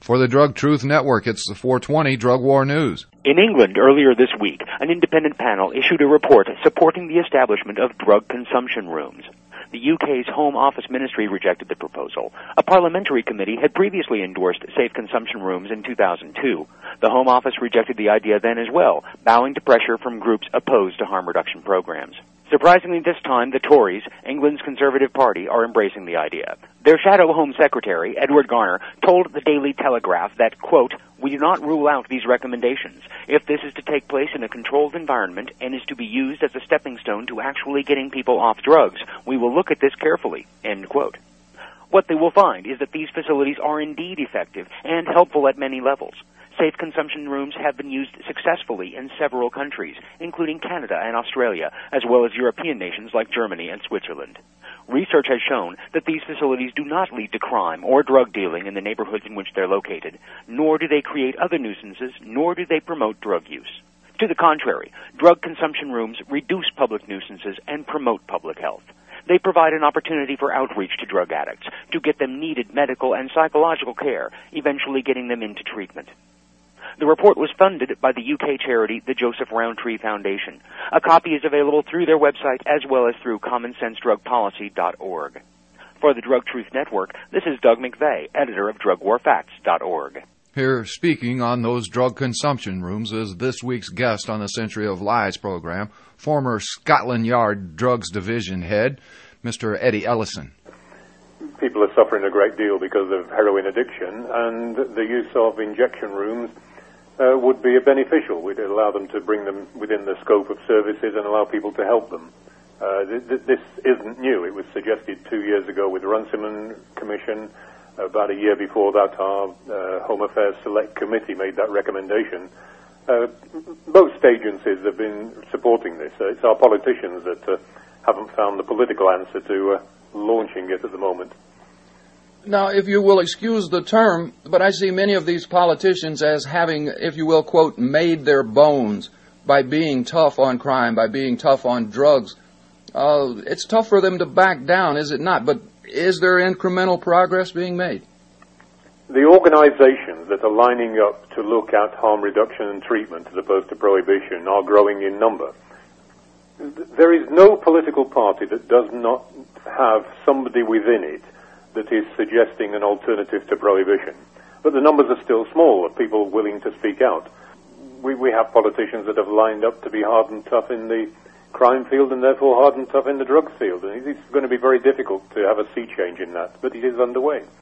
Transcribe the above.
For the Drug Truth Network, it's the 420 Drug War News. In England, earlier this week, an independent panel issued a report supporting the establishment of drug consumption rooms. The UK's Home Office Ministry rejected the proposal. A parliamentary committee had previously endorsed safe consumption rooms in 2002. The Home Office rejected the idea then as well, bowing to pressure from groups opposed to harm reduction programs. Surprisingly this time, the Tories, England's Conservative Party, are embracing the idea. Their shadow Home Secretary, Edward Garner, told the Daily Telegraph that, quote, "We do not rule out these recommendations. If this is to take place in a controlled environment and is to be used as a stepping stone to actually getting people off drugs, we will look at this carefully," end quote. What they will find is that these facilities are indeed effective and helpful at many levels. Safe consumption rooms have been used successfully in several countries, including Canada and Australia, as well as European nations like Germany and Switzerland. Research has shown that these facilities do not lead to crime or drug dealing in the neighborhoods in which they're located, nor do they create other nuisances, nor do they promote drug use. To the contrary, drug consumption rooms reduce public nuisances and promote public health. They provide an opportunity for outreach to drug addicts, to get them needed medical and psychological care, eventually getting them into treatment. The report was funded by the UK charity, the Joseph Rowntree Foundation. A copy is available through their website as well as through commonsensedrugpolicy.org. For the Drug Truth Network, this is Doug McVeigh, editor of drugwarfacts.org. Here, speaking on those drug consumption rooms, is this week's guest on the Century of Lies program, former Scotland Yard Drugs Division head, Mr. Eddie Ellison. People are suffering a great deal because of heroin addiction, and the use of injection rooms would be beneficial. We'd allow them to bring them within the scope of services and allow people to help them. This isn't new. It was suggested 2 years ago with the Runciman Commission. About a year before that, our Home Affairs Select Committee made that recommendation. Most agencies have been supporting this. It's our politicians that haven't found the political answer to launching it at the moment. Now, if you will excuse the term, but I see many of these politicians as having, if you will, quote, made their bones by being tough on crime, by being tough on drugs. It's tough for them to back down, is it not? But is there incremental progress being made? The organizations that are lining up to look at harm reduction and treatment as opposed to prohibition are growing in number. There is no political party that does not have somebody within it that is suggesting an alternative to prohibition. But the numbers are still small of people willing to speak out. We have politicians that have lined up to be hard and tough in the crime field and therefore hard and tough in the drugs field. And it's going to be very difficult to have a sea change in that, but it is underway.